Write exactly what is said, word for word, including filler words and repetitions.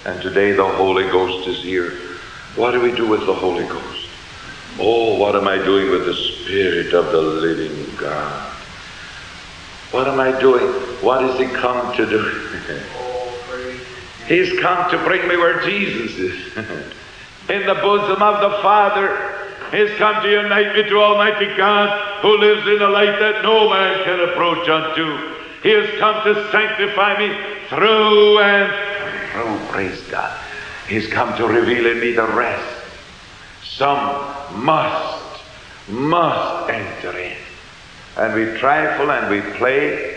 And today the Holy Ghost is here. What do we do with the Holy Ghost? Oh, what am I doing with the Spirit of the living God? What am I doing? What has He come to do? He's come to bring me where Jesus is. In the bosom of the Father. He's come to unite me to Almighty God, who lives in a light that no man can approach unto. He has come to sanctify me through and through. Praise God. He's come to reveal in me the rest. Some must, must enter in. And we trifle and we play